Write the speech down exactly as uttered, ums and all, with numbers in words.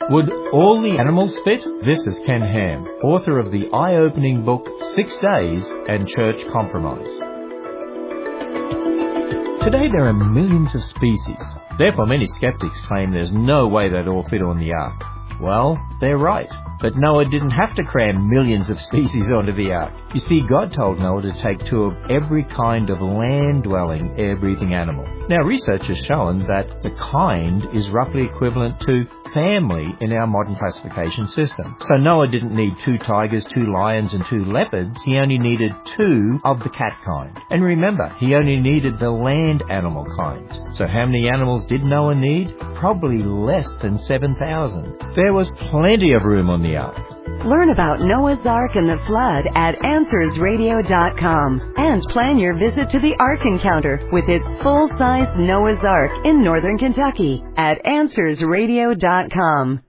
Would all the animals fit? This is Ken Ham, author of the eye-opening book Six Days and Church Compromise. Today there are millions of species. Therefore many skeptics claim there's no way they'd all fit on the ark. Well, they're right. But Noah didn't have to cram millions of species onto the ark. You see, God told Noah to take two of every kind of land-dwelling, air-breathing animal. Now, research has shown that the kind is roughly equivalent to family in our modern classification system. So Noah didn't need two tigers, two lions, and two leopards. He only needed two of the cat kind. And remember, he only needed the land animal kinds. So how many animals did Noah need? Probably less than seven thousand. There was plenty of room on the ark. Learn about Noah's Ark and the flood at answers radio dot com and plan your visit to the Ark Encounter with its full-size Noah's Ark in northern Kentucky at answers radio dot com.